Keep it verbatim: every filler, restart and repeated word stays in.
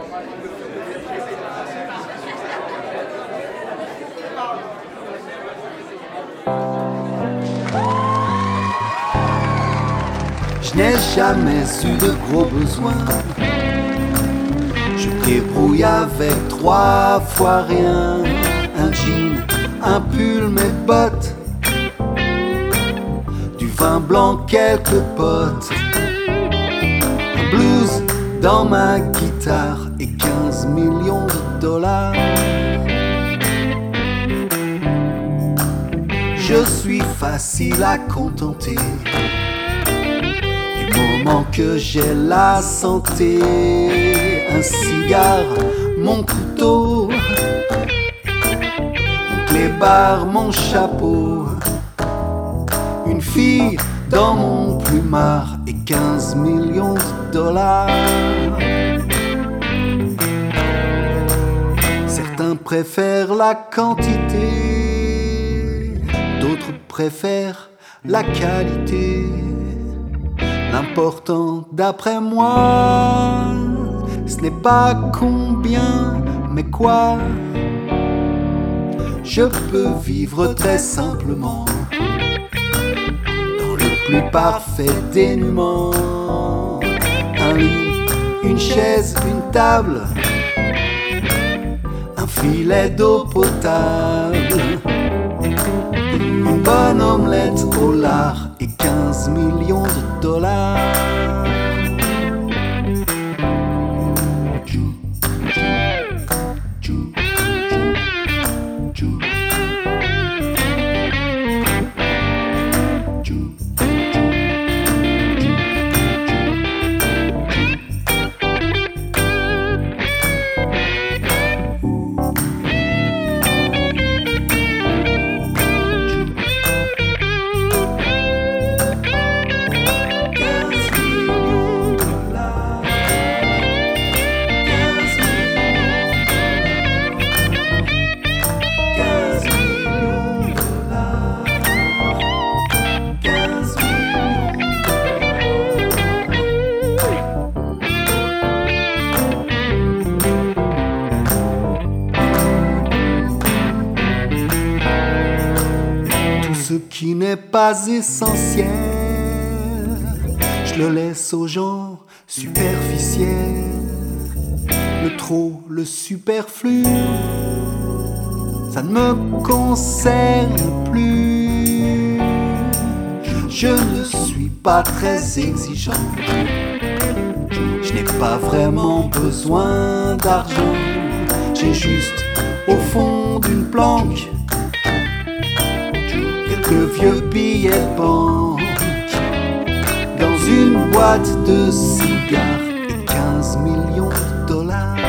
Je n'ai jamais eu de gros besoins. Je débrouille avec trois fois rien. Un jean, un pull, mes bottes, du vin blanc, quelques potes, un blues dans ma guitare et quinze millions de dollars. Je suis facile à contenter du moment que j'ai la santé. Un cigare, mon couteau, mon clébard, mon chapeau, une fille dans mon plumard et quinze millions de dollars. Certains préfèrent la quantité, d'autres préfèrent la qualité. L'important d'après moi, ce n'est pas combien, mais quoi. Je peux vivre très simplement, dans le plus parfait dénuement. Un lit, une chaise, une table, un filet d'eau potable, une bonne omelette au lard et quinze millions de dollars. Ce qui n'est pas essentiel, je le laisse aux gens superficiels. Le trop, le superflu, ça ne me concerne plus. Je ne suis pas très exigeant, je n'ai pas vraiment besoin d'argent. J'ai juste au fond d'une planque quelques vieux billets de banque, dans une boîte de cigares et quinze millions de dollars.